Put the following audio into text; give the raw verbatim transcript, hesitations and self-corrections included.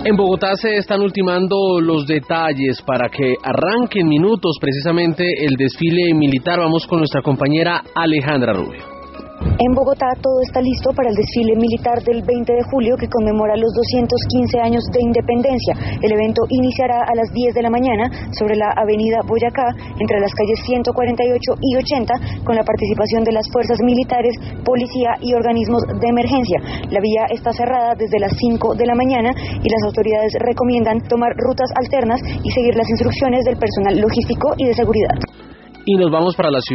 En Bogotá se están ultimando los detalles para que arranque en minutos precisamente el desfile militar. Vamos con nuestra compañera Alejandra Rubio. En Bogotá todo está listo para el desfile militar del veinte de julio que conmemora los doscientos quince años de independencia. El evento iniciará a las diez de la mañana sobre la avenida Boyacá, entre las calles ciento cuarenta y ocho y ochenta, con la participación de las fuerzas militares, policía y organismos de emergencia. La vía está cerrada desde las cinco de la mañana y las autoridades recomiendan tomar rutas alternas y seguir las instrucciones del personal logístico y de seguridad. Y nos vamos para la ciudad.